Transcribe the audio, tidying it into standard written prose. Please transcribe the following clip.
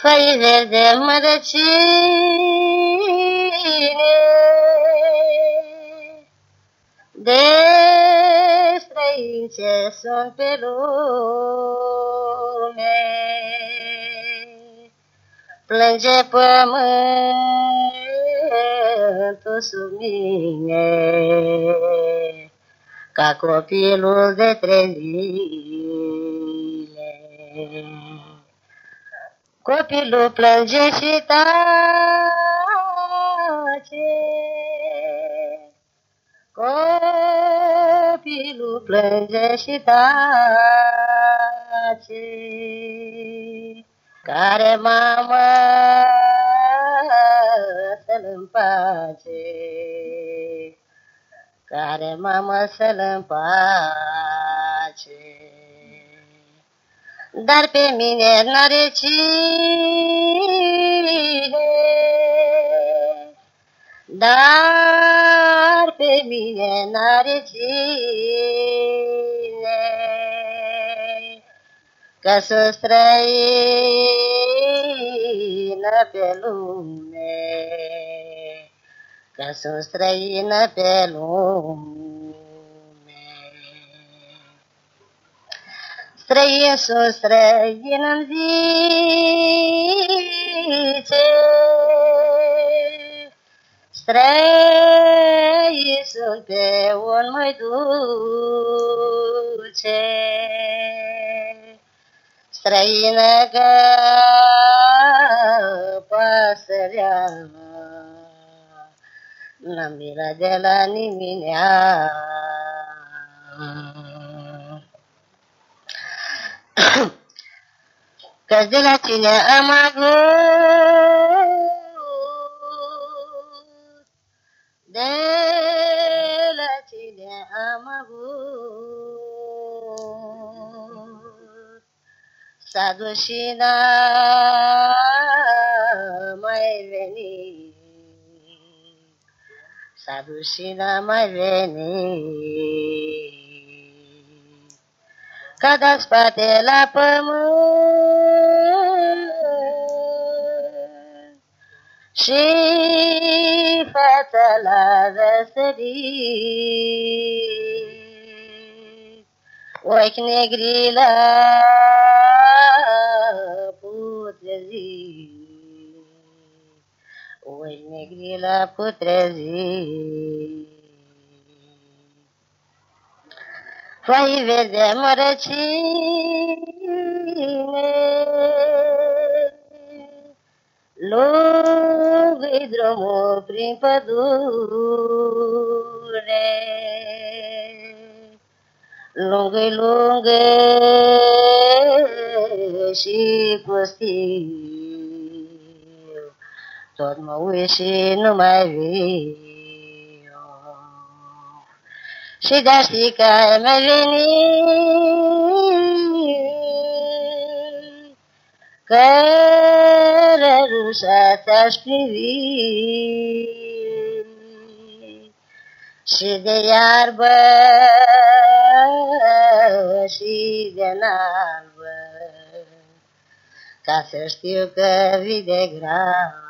Făi verde mărăcine, de străini ce sunt pe lume. Plânge pământul sub mine, ca copilul de 3 zile. Copilul plânge și tace, copilul plânge și tace. Care mamă să-l împace, care mamă să-l împace. Dar pe mine n-are cine, dar pe mine n-are cine, că sunt străină pe lume, că sunt străină pe lume. Străin sunt străin îmi zice, străin sunt pe un mă duce, străină că păsărea n-am milă de la niminea. Că-s de la cine am avut, de la cine am avut, s-a dus și n-a mai venit, s-a dus și n-a mai venit. Ca dat spate la pământ și fața la răsărit, ochi negri la putrezit, ochi negri la putrezit. Făi verde mărăcine, lung-i drumul prin pădure, lung-i și pustiu, tot mă uit și nu mai viu. Și de-a ști că ai mai venit, că rărușa ți-aș privi, și de iarbă și de n-albă, ca să știu că vii de grab.